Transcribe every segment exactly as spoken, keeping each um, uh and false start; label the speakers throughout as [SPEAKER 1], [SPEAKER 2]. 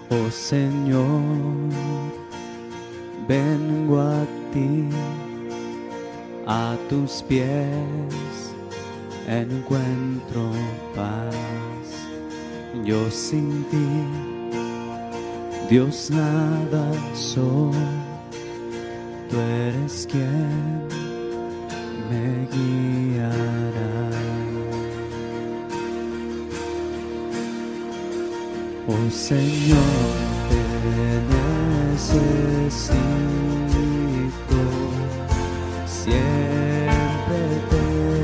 [SPEAKER 1] Oh Señor, vengo a ti, a tus pies encuentro paz. Yo sin ti, Dios, nada soy. Tú eres quien me guiará. Oh Señor, te necesito, siempre te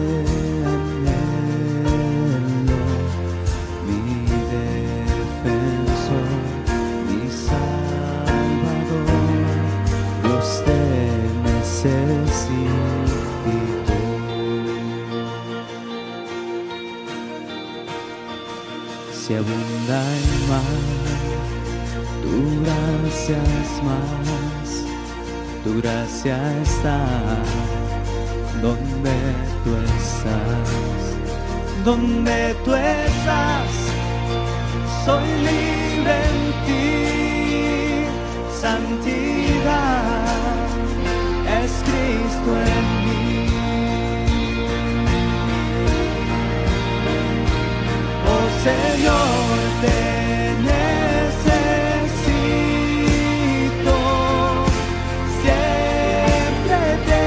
[SPEAKER 1] anhelo, mi defensor, mi salvador, Dios te necesito. Si abunda el mar, tu gracia es más, tu gracia está donde tú estás, donde tú estás, soy libre en ti, santidad es Cristo en mí. Oh Señor, te necesito, siempre te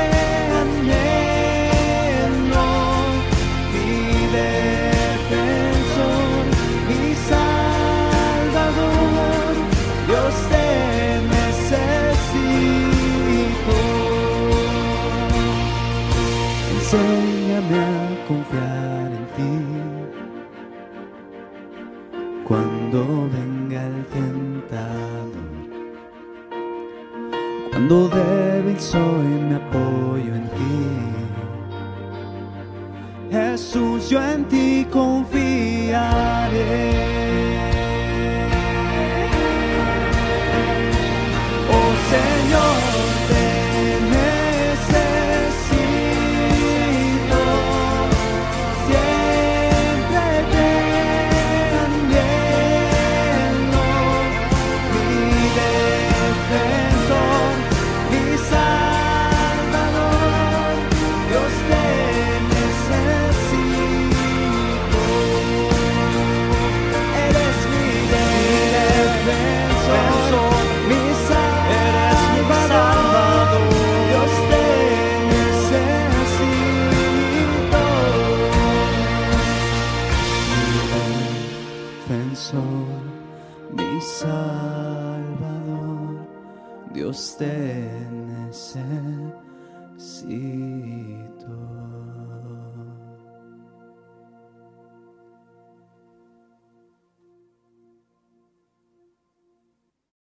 [SPEAKER 1] anhelo, mi defensor, mi salvador, Dios te necesito. Enséñame a confiar en ti cuando venga el tentador, cuando débil soy me apoyo en ti. Jesús, yo en ti confiaré. Oh Señor, te necesito, siempre te anhelo, mi defensor, mi salvador, Dios te necesito. Eres mi defensor, mi salvador, Dios te necesito. Mi defensor, mi salvador, Dios te necesito.